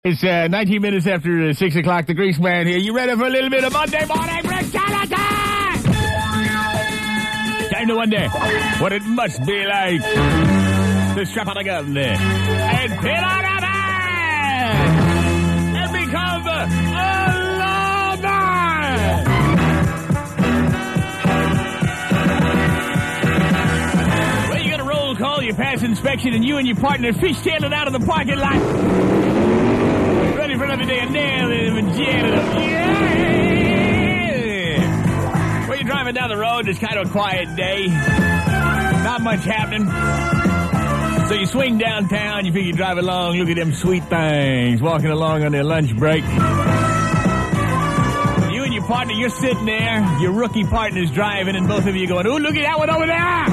It's 19 minutes after 6 o'clock, the Grease Man here. You ready for a little bit of Monday morning brutality? Time to wonder what it must be like to strap on a gun and pin on a man and become a lawman. Well, you got a roll call, you pass inspection, and you and your partner fishtailing out of the parking lot. Ready for another day of nailing and vagina. Yeah! Well, you're driving down the road, it's kind of a quiet day. Not much happening. So you swing downtown, you figure you drive along, look at them sweet things walking along on their lunch break. You and your partner, you're sitting there, your rookie partner's driving, and both of you going, ooh, look at that one over there!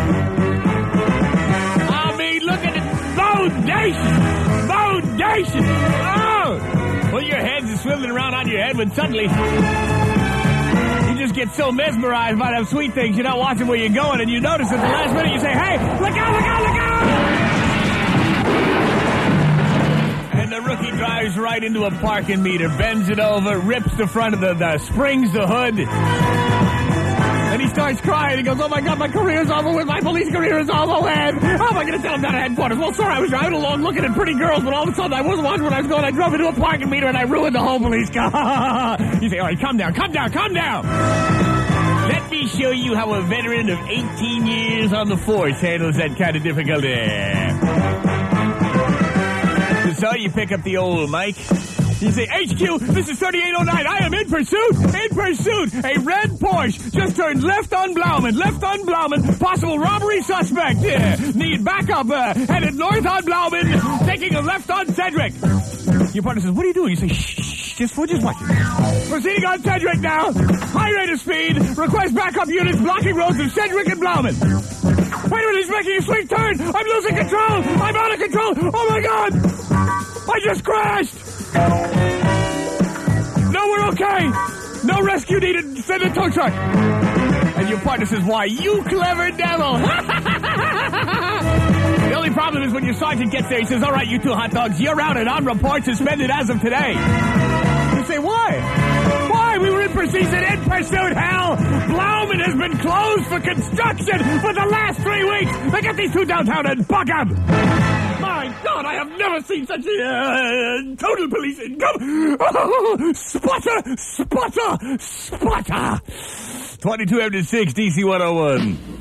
I mean, look at it, bodacious! Bodacious! Oh! Well, your head's swiveling around on your head when suddenly you just get so mesmerized by them sweet things, you're not watching where you're going, and you notice at the last minute you say, hey, look out, look out, look out! And the rookie drives right into a parking meter, bends it over, rips the front of the springs the hood. And he starts crying. He goes, oh, my God, my career's over with. My police career is over with. How am I going to tell him down at headquarters? Well, sir, I was driving along looking at pretty girls, but all of a sudden I wasn't watching where I was going. I drove into a parking meter, and I ruined the whole police car. You say, all right, calm down, calm down, calm down. Let me show you how a veteran of 18 years on the force handles that kind of difficulty. So you pick up the old mic. You say, HQ, this is 3809. I am in pursuit. In pursuit. A red Porsche just turned left on Blauman. Left on Blauman. Possible robbery suspect. Need backup. Headed north on Blauman. Taking a left on Cedric. Your partner says, what are you doing? You say, shh, just watch it. Proceeding on Cedric now. High rate of speed. Request backup units blocking roads of Cedric and Blauman. Wait a minute, he's making a sweet turn. I'm losing control. I'm out of control. Oh, my God. I just crashed. No, we're okay. No rescue needed. Send a tow truck. And your partner says, why, you clever devil. The only problem is when your sergeant gets there, he says, all right, you two hot dogs, you're out and on report suspended as of today. You say, why? Why? We were in pursuit, hell. Blauman has been closed for construction for the last 3 weeks. They get these two downtown and buck them. My God, I have never seen such total police income. Oh, sputter. 22 after 6, DC 101.